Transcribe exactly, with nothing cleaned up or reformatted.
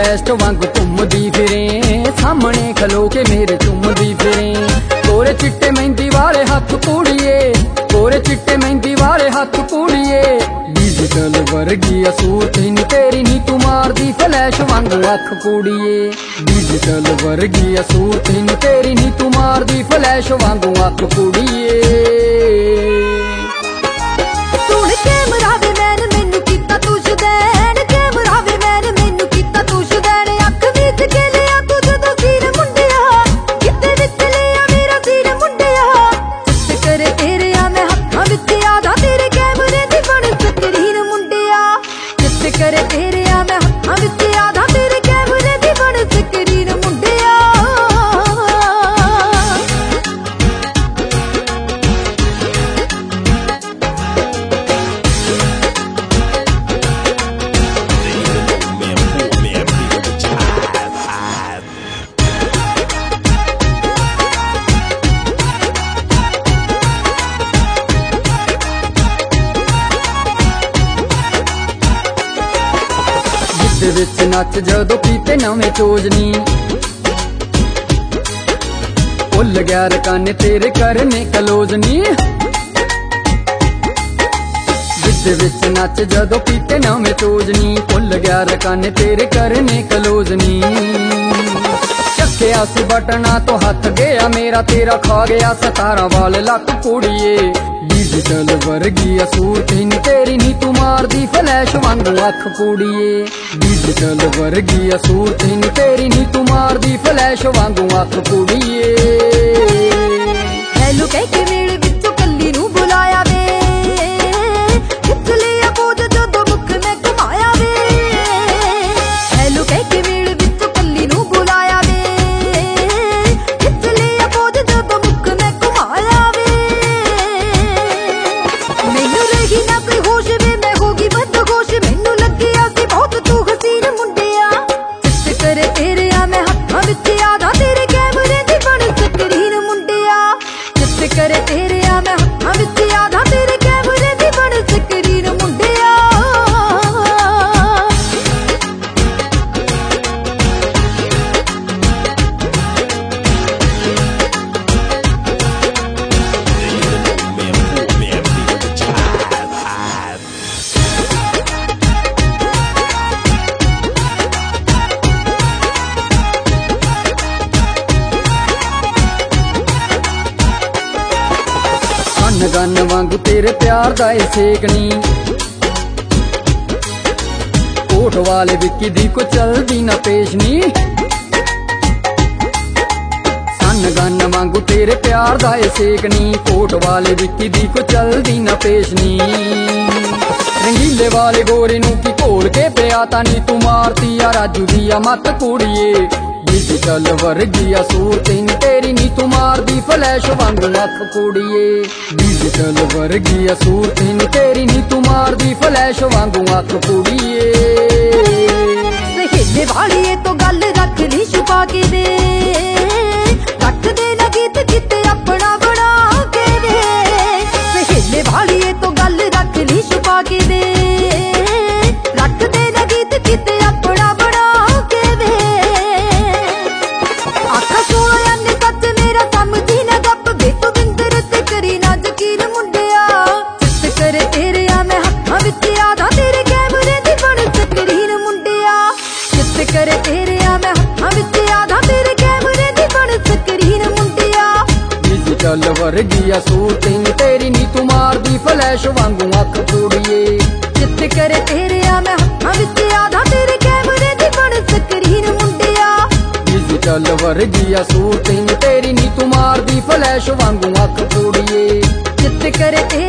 Tourist वांगू घूमदी फिरे, सामने खलो के मेरे चुमदी फिरे। कोरे चिट्टे मेहंदी वाले हाथ कुड़िए, कोरे चिट्टे मेहंदी वाले हाथ कुड़िए। डिजिटल वर्गी सूरत नी तेरी नी तू मारदी फ्लैश वांगू अख कुड़िए। डिजिटल वर्गी सूरत नी तेरी नी तू मारदी फ्लैश वांगू अख कुड़िए। सुन कैमरा वे मैन मैनू कीता तू शदैन, कैमरा वे मैन मैनू कीता तू शदैन। अख विच के लिया तू जदों सीर मुंडिया, किते विच लिया मेरा सीर मुंडिया। चित करे तेरे आ मैं हत्थां विच आधा तेरे कैमरे दी बण स्क्रीन मुंडिया। चित करे तेरे आ मैं हत्थां विच आधा तेरे कैमरे दी बण स्क्रीन मुंडिया। विच नच जदों पीते नवें चोजनी, भुल गया रकाने तेरे करने कलोजनी। विच विच नच जदों पीते नवें चोजनी, भुल गया रकाने तेरे करने कलोजनी। चक्किया सी बटना तो हथ गया मेरा, तेरा खा गया सतारा वाल लक कुड़िए। डिजिटल वर्गी सूरत नी तेरी नी तू मारदी फ्लैश वांगू अख कुड़िए। डिजिटल वर्गी सूरत नी तेरी नी तू मारदी फ्लैश वांगू अख कुड़िए। हैलो कह के मेरे विचों कल्ली नू बुलाया वे, खिच लिया बोझ जदों मुख मैं घुमाया वे। हैलो कह के मेरे विचों कल्ली नू बुलाया वे, खिच लिया बोझ जदों मुख मैं घुमाया वे। मैनू रही ना कोई होश वे, मैं होगी बदहोश, मैनू लगिया सी बहुत तू हसीन मुंडिया। चित करे तेरे आ मैं हत्थां विच आधा तेरे कैमरे दी बण स्क्रीन मुंडिया। चित करे तेरे आ मैं हत्थां विच आधा तेरे कैमरे दी बण स्क्रीन मुंडिया। गन गन वांगू तेरे प्यार दा ए सेकनी, कोट वाले विक्की दी को चलदी ना पेशनी। सन गन वांगू तेरे प्यार दा ए सेकनी, कोट वाले विक्की दी को चलदी ना पेशनी। रंगीले वाले गोरे नू की घोल के पिया तानी तू मारती आ राजू दिया मत कुड़िए। डिजिटल वर्गी सूरत नी तेरी नी तू मारदी फ्लैश वांगू अख कुड़िए। डिजिटल वर्गी सूरत नी तेरी नी तू मारदी फ्लैश वांगू अख कुड़िए। सहेले वाली तो गल रख ली छुपा के वे, रख दे ना गीत किते अपना बना के वे। सहेले वाली तो गल रख ली छुपा के वे, रख दे ना गीत किते अपना बना के वे। आखा सोया ने सच मेरा समझी ना गप वे, तू बिंदर ते करी ना यकीन मुंडिया। चित करे तेरे आ मैं हत्थां विच आधा तेरे कैमरे दी बण स्क्रीन मुंडिया। चित करे तेरे आ मैं हत्थां विच आधा तेरे कैमरे दी बण स्क्रीन मुंडिया। डिजिटल वर्गी सूरत नी तेरी नी तू मारदी फ्लैश वांगू अख कुड़िए। चित करे तेरे आ मैं हत्थां विच आधा तेरे कैमरे दी बण स्क्रीन मुंडिया। डिजिटल वर्गी सूरत नी तेरी नी तू मारदी फ्लैश वांगू अख कुड़िए। चित करे तेरे